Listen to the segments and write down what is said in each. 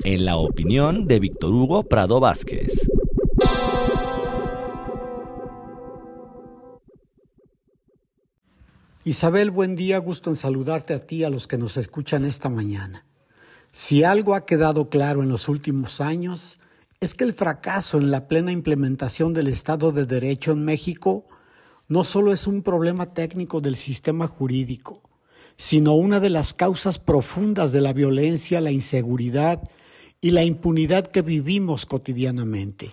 En la opinión de Víctor Hugo Prado Vázquez. Isabel, buen día, gusto en saludarte a ti y a los que nos escuchan esta mañana. Si algo ha quedado claro en los últimos años, es que el fracaso en la plena implementación del Estado de Derecho en México no solo es un problema técnico del sistema jurídico, sino una de las causas profundas de la violencia, la inseguridad y la impunidad que vivimos cotidianamente.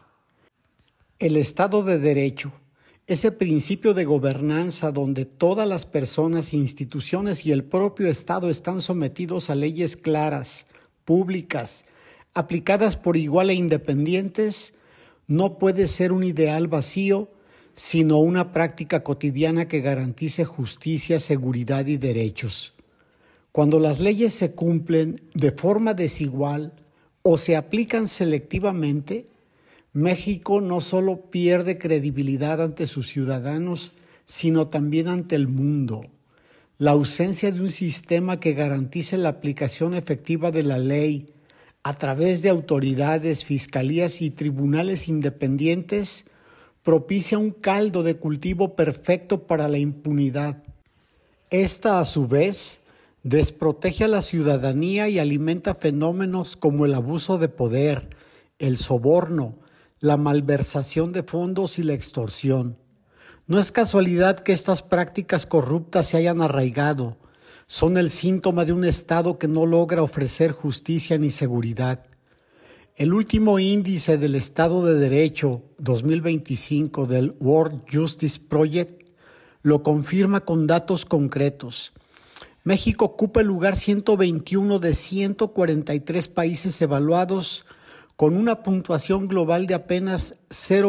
El Estado de Derecho, ese principio de gobernanza donde todas las personas, instituciones y el propio Estado están sometidos a leyes claras, públicas, aplicadas por igual e independientes, no puede ser un ideal vacío, sino una práctica cotidiana que garantice justicia, seguridad y derechos. Cuando las leyes se cumplen de forma desigual o se aplican selectivamente, México no solo pierde credibilidad ante sus ciudadanos, sino también ante el mundo. La ausencia de un sistema que garantice la aplicación efectiva de la ley a través de autoridades, fiscalías y tribunales independientes propicia un caldo de cultivo perfecto para la impunidad. Esta, a su vez, desprotege a la ciudadanía y alimenta fenómenos como el abuso de poder, el soborno, la malversación de fondos y la extorsión. No es casualidad que estas prácticas corruptas se hayan arraigado. Son el síntoma de un Estado que no logra ofrecer justicia ni seguridad. El último índice del Estado de Derecho 2025 del World Justice Project lo confirma con datos concretos. México ocupa el lugar 121 de 143 países evaluados, con una puntuación global de apenas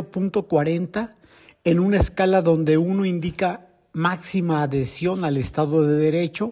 0.40 en una escala donde 1 indica máxima adhesión al Estado de Derecho.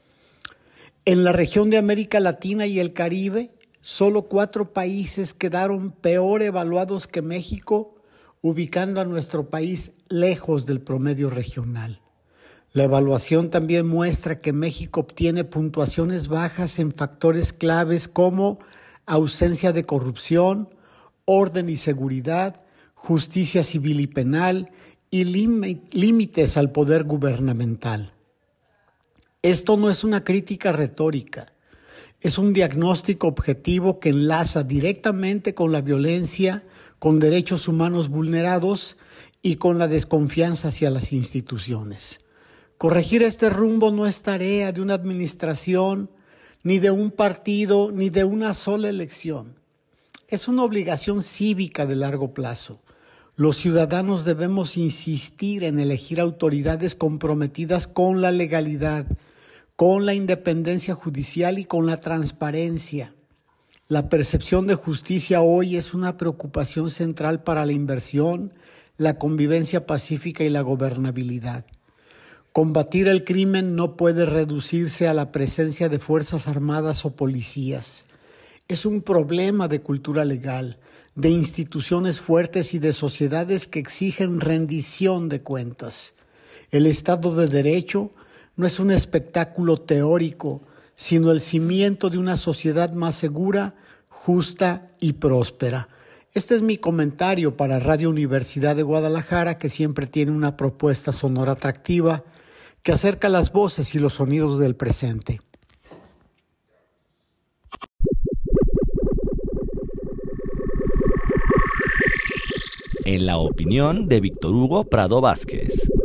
En la región de América Latina y el Caribe, solo 4 países quedaron peor evaluados que México, ubicando a nuestro país lejos del promedio regional. La evaluación también muestra que México obtiene puntuaciones bajas en factores claves como ausencia de corrupción, orden y seguridad, justicia civil y penal y límites al poder gubernamental. Esto no es una crítica retórica, es un diagnóstico objetivo que enlaza directamente con la violencia, con derechos humanos vulnerados y con la desconfianza hacia las instituciones. Corregir este rumbo no es tarea de una administración, ni de un partido, ni de una sola elección. Es una obligación cívica de largo plazo. Los ciudadanos debemos insistir en elegir autoridades comprometidas con la legalidad, con la independencia judicial y con la transparencia. La percepción de justicia hoy es una preocupación central para la inversión, la convivencia pacífica y la gobernabilidad. Combatir el crimen no puede reducirse a la presencia de fuerzas armadas o policías. Es un problema de cultura legal, de instituciones fuertes y de sociedades que exigen rendición de cuentas. El Estado de Derecho no es un espectáculo teórico, sino el cimiento de una sociedad más segura, justa y próspera. Este es mi comentario para Radio Universidad de Guadalajara, que siempre tiene una propuesta sonora atractiva que acerca las voces y los sonidos del presente. En la opinión de Víctor Hugo Prado Vázquez.